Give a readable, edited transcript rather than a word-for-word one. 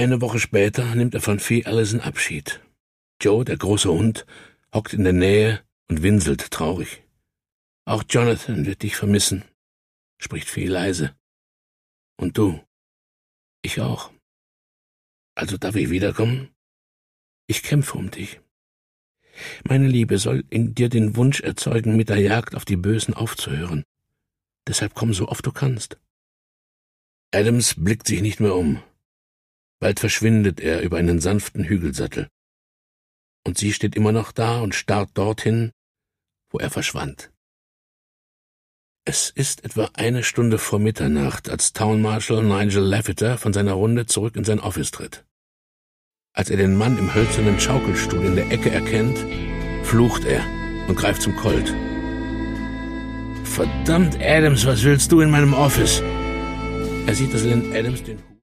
Eine Woche später nimmt er von Fee Allison Abschied. Joe, der große Hund, hockt in der Nähe und winselt traurig. »Auch Jonathan wird dich vermissen«, spricht Fee leise. »Und du?« »Ich auch.« »Also darf ich wiederkommen?« »Ich kämpfe um dich. Meine Liebe soll in dir den Wunsch erzeugen, mit der Jagd auf die Bösen aufzuhören. Deshalb komm so oft du kannst.« Adams blickt sich nicht mehr um. Bald verschwindet er über einen sanften Hügelsattel. Und sie steht immer noch da und starrt dorthin, wo er verschwand. Es ist etwa 1 Stunde vor Mitternacht, als Town Marshal Nigel Laffiter von seiner Runde zurück in sein Office tritt. Als er den Mann im hölzernen Schaukelstuhl in der Ecke erkennt, flucht er und greift zum Colt. »Verdammt, Adams, was willst du in meinem Office?« Er sieht, dass Lynn Adams den